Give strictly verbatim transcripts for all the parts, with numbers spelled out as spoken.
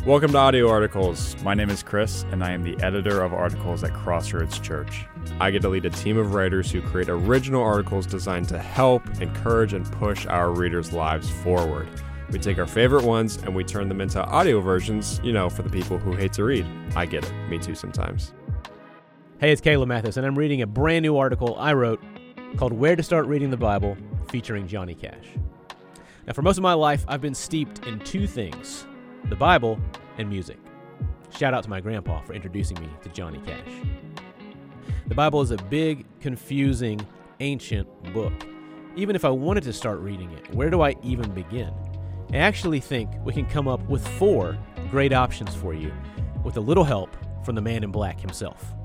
Welcome to Audio Articles. My name is Chris, and I am the editor of articles at Crossroads Church. I get to lead a team of writers who create original articles designed to help, encourage, and push our readers' lives forward. We take our favorite ones and we turn them into audio versions, you know, for the people who hate to read. I get it. Me too sometimes. Hey, it's Caleb Mathis, and I'm reading a brand new article I wrote called Where to Start Reading the Bible, featuring Johnny Cash. Now, for most of my life, I've been steeped in two things: the Bible and music. Shout out to my grandpa for introducing me to Johnny Cash. The Bible is a big, confusing, ancient book. Even if I wanted to start reading it, where do I even begin? I actually think we can come up with four great options for you with a little help from the man in black himself.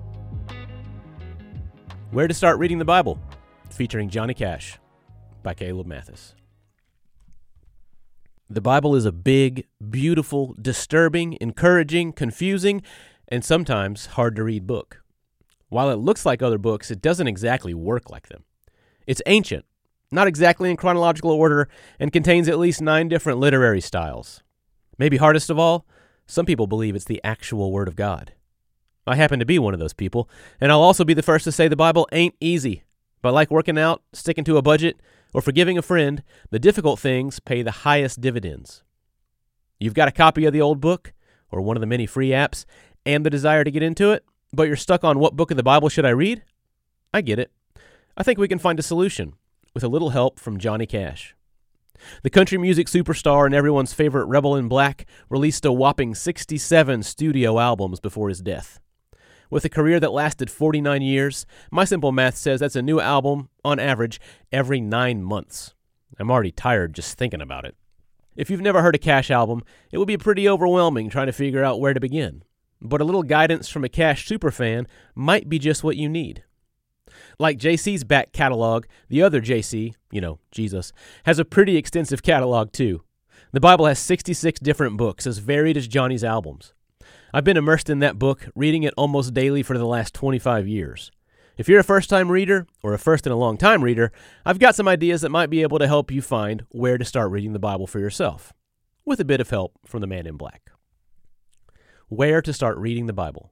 Where to Start Reading the Bible, featuring Johnny Cash, by Caleb Mathis. The Bible is a big, beautiful, disturbing, encouraging, confusing, and sometimes hard-to-read book. While it looks like other books, it doesn't exactly work like them. It's ancient, not exactly in chronological order, and contains at least nine different literary styles. Maybe hardest of all, some people believe it's the actual Word of God. I happen to be one of those people, and I'll also be the first to say the Bible ain't easy. But like working out, sticking to a budget, or forgiving a friend, the difficult things pay the highest dividends. You've got a copy of the old book, or one of the many free apps, and the desire to get into it, but you're stuck on what book of the Bible should I read? I get it. I think we can find a solution, with a little help from Johnny Cash. The country music superstar and everyone's favorite Rebel in Black released a whopping sixty-seven studio albums before his death. With a career that lasted forty-nine years, my simple math says that's a new album, on average, every nine months. I'm already tired just thinking about it. If you've never heard a Cash album, it would be pretty overwhelming trying to figure out where to begin. But a little guidance from a Cash superfan might be just what you need. Like J C's back catalog, the other J C, you know, Jesus, has a pretty extensive catalog too. The Bible has sixty-six different books, as varied as Johnny's albums. I've been immersed in that book, reading it almost daily for the last twenty-five years. If you're a first-time reader, or a first-in-a-long-time reader, I've got some ideas that might be able to help you find where to start reading the Bible for yourself, with a bit of help from the man in black. Where to start reading the Bible.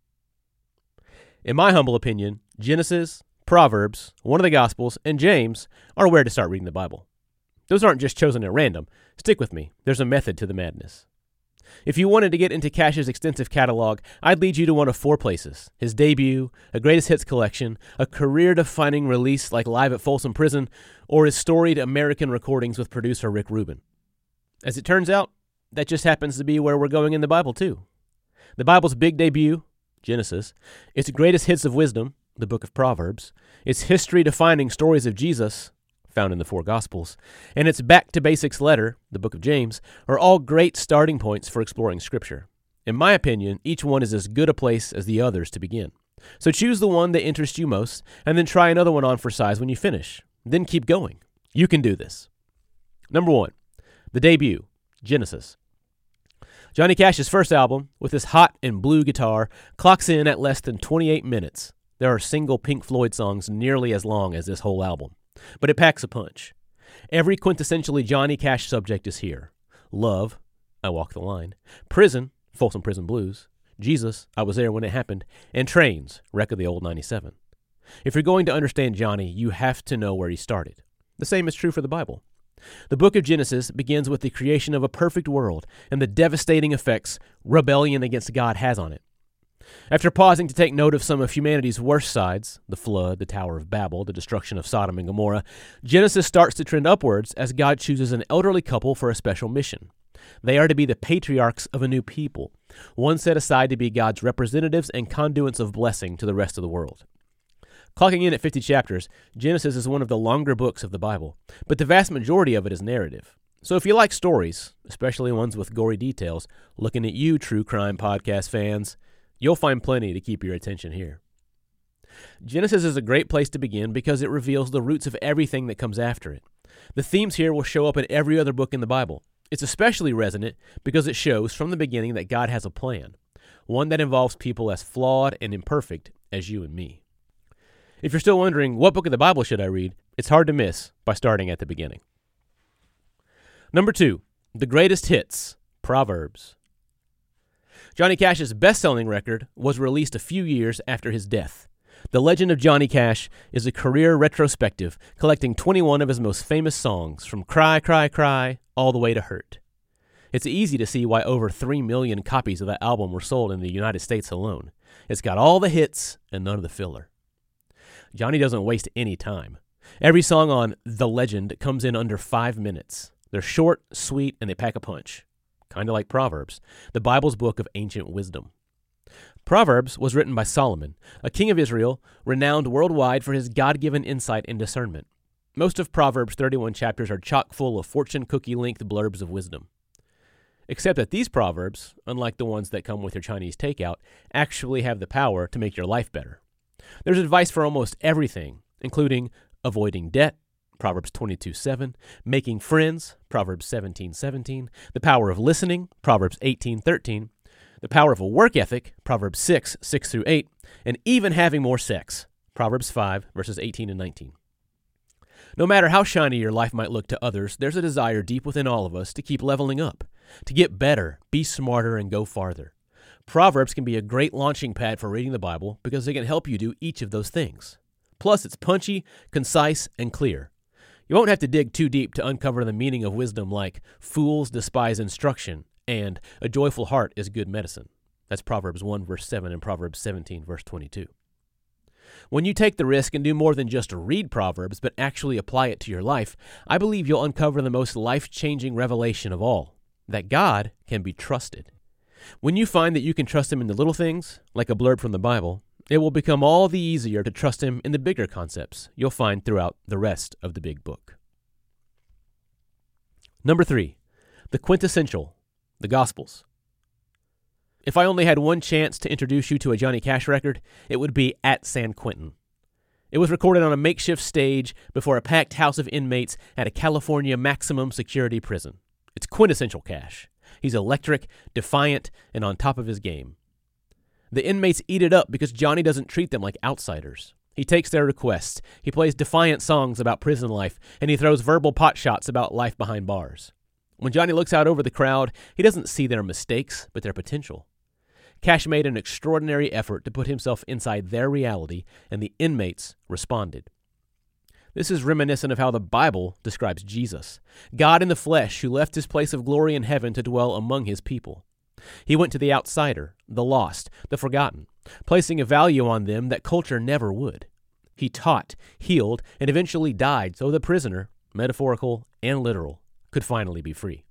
In my humble opinion, Genesis, Proverbs, one of the Gospels, and James are where to start reading the Bible. Those aren't just chosen at random. Stick with me. There's a method to the madness. If you wanted to get into Cash's extensive catalog, I'd lead you to one of four places: his debut, a greatest hits collection, a career-defining release like Live at Folsom Prison, or his storied American recordings with producer Rick Rubin. As it turns out, that just happens to be where we're going in the Bible too. The Bible's big debut, Genesis, its greatest hits of wisdom, the book of Proverbs, its history-defining stories of Jesus, found in the four Gospels, and its back-to-basics letter, the book of James, are all great starting points for exploring Scripture. In my opinion, each one is as good a place as the others to begin. So choose the one that interests you most, and then try another one on for size when you finish. Then keep going. You can do this. Number one, the debut, Genesis. Johnny Cash's first album, with his hot and blue guitar, clocks in at less than twenty-eight minutes. There are single Pink Floyd songs nearly as long as this whole album. But it packs a punch. Every quintessentially Johnny Cash subject is here. Love, I Walk the Line. Prison, Folsom Prison Blues. Jesus, I Was There When It Happened. And Trains, Wreck of the Old ninety-seven. If you're going to understand Johnny, you have to know where he started. The same is true for the Bible. The book of Genesis begins with the creation of a perfect world and the devastating effects rebellion against God has on it. After pausing to take note of some of humanity's worst sides, the flood, the Tower of Babel, the destruction of Sodom and Gomorrah, Genesis starts to trend upwards as God chooses an elderly couple for a special mission. They are to be the patriarchs of a new people, one set aside to be God's representatives and conduits of blessing to the rest of the world. Clocking in at fifty chapters, Genesis is one of the longer books of the Bible, but the vast majority of it is narrative. So if you like stories, especially ones with gory details, looking at you, true crime podcast fans, you'll find plenty to keep your attention here. Genesis is a great place to begin because it reveals the roots of everything that comes after it. The themes here will show up in every other book in the Bible. It's especially resonant because it shows from the beginning that God has a plan, one that involves people as flawed and imperfect as you and me. If you're still wondering, what book of the Bible should I read? It's hard to miss by starting at the beginning. Number two, the greatest hits, Proverbs. Johnny Cash's best-selling record was released a few years after his death. The Legend of Johnny Cash is a career retrospective collecting twenty-one of his most famous songs, from Cry, Cry, Cry, all the way to Hurt. It's easy to see why over three million copies of that album were sold in the United States alone. It's got all the hits and none of the filler. Johnny doesn't waste any time. Every song on The Legend comes in under five minutes. They're short, sweet, and they pack a punch. Kind of like Proverbs, the Bible's book of ancient wisdom. Proverbs was written by Solomon, a king of Israel, renowned worldwide for his God-given insight and discernment. Most of Proverbs' thirty-one chapters are chock full of fortune cookie-length blurbs of wisdom. Except that these Proverbs, unlike the ones that come with your Chinese takeout, actually have the power to make your life better. There's advice for almost everything, including avoiding debt, Proverbs twenty-two seven, making friends, Proverbs seventeen seventeen, the power of listening, Proverbs eighteen thirteen, the power of a work ethic, Proverbs six six through eight, and even having more sex, Proverbs five, verses eighteen and nineteen. No matter how shiny your life might look to others, there's a desire deep within all of us to keep leveling up, to get better, be smarter, and go farther. Proverbs can be a great launching pad for reading the Bible because they can help you do each of those things. Plus, it's punchy, concise, and clear. You won't have to dig too deep to uncover the meaning of wisdom like fools despise instruction and a joyful heart is good medicine. That's Proverbs one, verse seven, and Proverbs seventeen, verse twenty-two. When you take the risk and do more than just read Proverbs, but actually apply it to your life, I believe you'll uncover the most life-changing revelation of all, that God can be trusted. When you find that you can trust Him in the little things, like a blurb from the Bible, it will become all the easier to trust Him in the bigger concepts you'll find throughout the rest of the big book. Number three, the quintessential, the Gospels. If I only had one chance to introduce you to a Johnny Cash record, it would be at San Quentin. It was recorded on a makeshift stage before a packed house of inmates at a California maximum security prison. It's quintessential Cash. He's electric, defiant, and on top of his game. The inmates eat it up because Johnny doesn't treat them like outsiders. He takes their requests, he plays defiant songs about prison life, and he throws verbal potshots about life behind bars. When Johnny looks out over the crowd, he doesn't see their mistakes, but their potential. Cash made an extraordinary effort to put himself inside their reality, and the inmates responded. This is reminiscent of how the Bible describes Jesus, God in the flesh who left his place of glory in heaven to dwell among his people. He went to the outsider, the lost, the forgotten, placing a value on them that culture never would. He taught, healed, and eventually died so the prisoner, metaphorical and literal, could finally be free.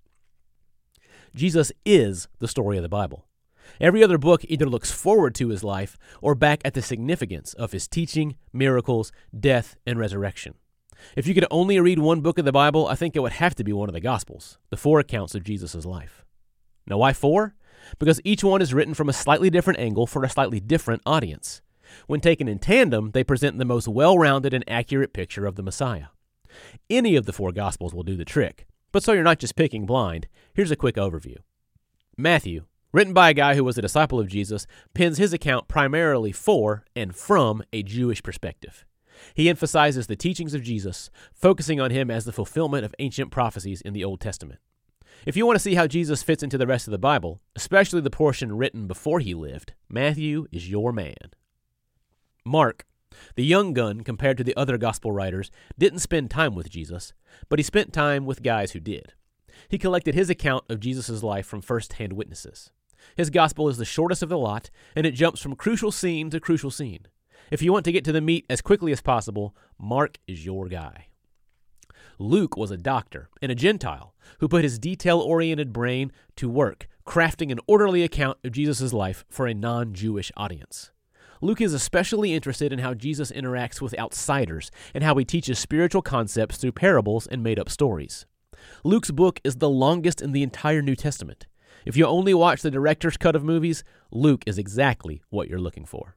Jesus is the story of the Bible. Every other book either looks forward to his life or back at the significance of his teaching, miracles, death, and resurrection. If you could only read one book of the Bible, I think it would have to be one of the Gospels, the four accounts of Jesus' life. Now, why four? Because each one is written from a slightly different angle for a slightly different audience. When taken in tandem, they present the most well-rounded and accurate picture of the Messiah. Any of the four Gospels will do the trick, but so you're not just picking blind, here's a quick overview. Matthew, written by a guy who was a disciple of Jesus, pens his account primarily for and from a Jewish perspective. He emphasizes the teachings of Jesus, focusing on him as the fulfillment of ancient prophecies in the Old Testament. If you want to see how Jesus fits into the rest of the Bible, especially the portion written before he lived, Matthew is your man. Mark, the young gun compared to the other gospel writers, didn't spend time with Jesus, but he spent time with guys who did. He collected his account of Jesus' life from first-hand witnesses. His gospel is the shortest of the lot, and it jumps from crucial scene to crucial scene. If you want to get to the meat as quickly as possible, Mark is your guy. Luke was a doctor and a Gentile who put his detail-oriented brain to work, crafting an orderly account of Jesus' life for a non-Jewish audience. Luke is especially interested in how Jesus interacts with outsiders and how he teaches spiritual concepts through parables and made-up stories. Luke's book is the longest in the entire New Testament. If you only watch the director's cut of movies, Luke is exactly what you're looking for.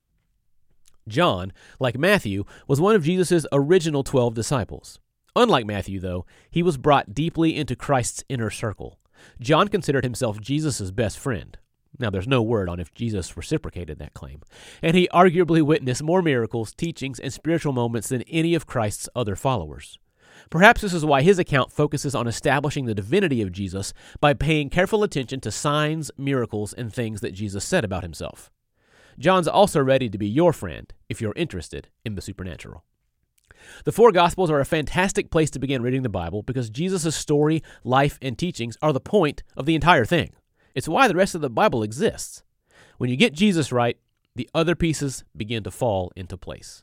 John, like Matthew, was one of Jesus' original twelve disciples. Unlike Matthew, though, he was brought deeply into Christ's inner circle. John considered himself Jesus' best friend. Now, there's no word on if Jesus reciprocated that claim. And he arguably witnessed more miracles, teachings, and spiritual moments than any of Christ's other followers. Perhaps this is why his account focuses on establishing the divinity of Jesus by paying careful attention to signs, miracles, and things that Jesus said about himself. John's also ready to be your friend if you're interested in the supernatural. The four Gospels are a fantastic place to begin reading the Bible because Jesus' story, life, and teachings are the point of the entire thing. It's why the rest of the Bible exists. When you get Jesus right, the other pieces begin to fall into place.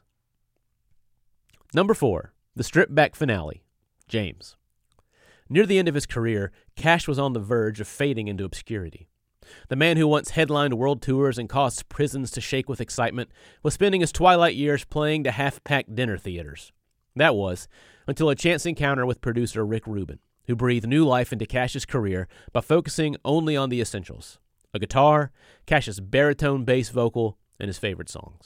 Number four, the stripped-back finale, James. Near the end of his career, Cash was on the verge of fading into obscurity. The man who once headlined world tours and caused prisons to shake with excitement was spending his twilight years playing to half-packed dinner theaters. That was, until a chance encounter with producer Rick Rubin, who breathed new life into Cash's career by focusing only on the essentials: a guitar, Cash's baritone bass vocal, and his favorite songs.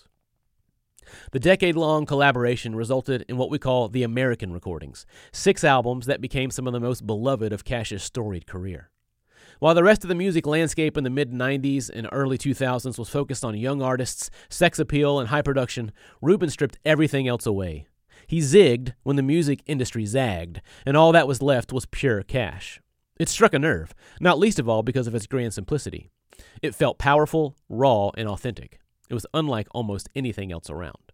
The decade-long collaboration resulted in what we call the American Recordings, six albums that became some of the most beloved of Cash's storied career. While the rest of the music landscape in the mid nineties and early two thousands was focused on young artists, sex appeal, and high production, Rubin stripped everything else away. He zigged when the music industry zagged, and all that was left was pure Cash. It struck a nerve, not least of all because of its grand simplicity. It felt powerful, raw, and authentic. It was unlike almost anything else around.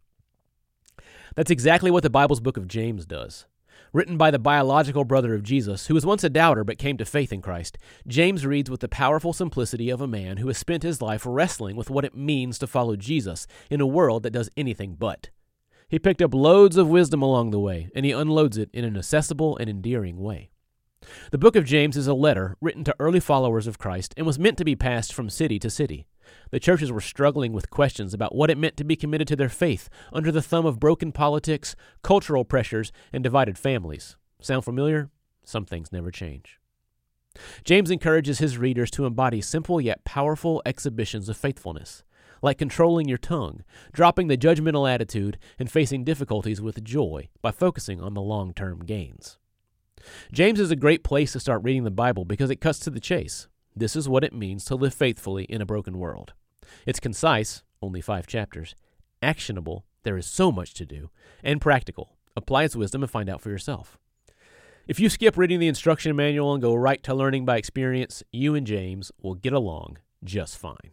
That's exactly what the Bible's book of James does. Written by the biological brother of Jesus, who was once a doubter but came to faith in Christ, James reads with the powerful simplicity of a man who has spent his life wrestling with what it means to follow Jesus in a world that does anything but. He picked up loads of wisdom along the way, and he unloads it in an accessible and endearing way. The book of James is a letter written to early followers of Christ and was meant to be passed from city to city. The churches were struggling with questions about what it meant to be committed to their faith under the thumb of broken politics, cultural pressures, and divided families. Sound familiar? Some things never change. James encourages his readers to embody simple yet powerful exhibitions of faithfulness, like controlling your tongue, dropping the judgmental attitude, and facing difficulties with joy by focusing on the long-term gains. James is a great place to start reading the Bible because it cuts to the chase. This is what it means to live faithfully in a broken world. It's concise, only five chapters, actionable, there is so much to do, and practical. Apply its wisdom and find out for yourself. If you skip reading the instruction manual and go right to learning by experience, you and James will get along just fine.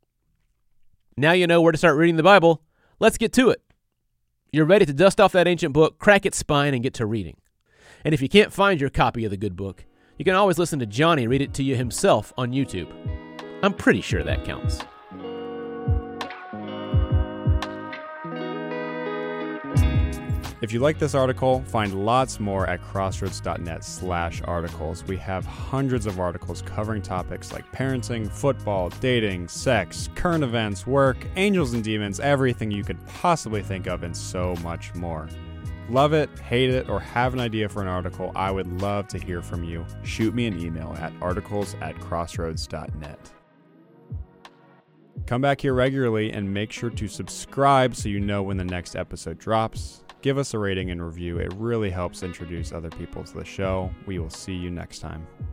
Now you know where to start reading the Bible. Let's get to it. You're ready to dust off that ancient book, crack its spine, and get to reading. And if you can't find your copy of the good book, you can always listen to Johnny read it to you himself on YouTube. I'm pretty sure that counts. If you like this article, find lots more at crossroads.net slash articles. We have hundreds of articles covering topics like parenting, football, dating, sex, current events, work, angels and demons, everything you could possibly think of, and so much more. Love it, hate it, or have an idea for an article, I would love to hear from you. Shoot me an email at articles at crossroads dot net. Come back here regularly and make sure to subscribe so you know when the next episode drops. Give us a rating and review. It really helps introduce other people to the show. We will see you next time.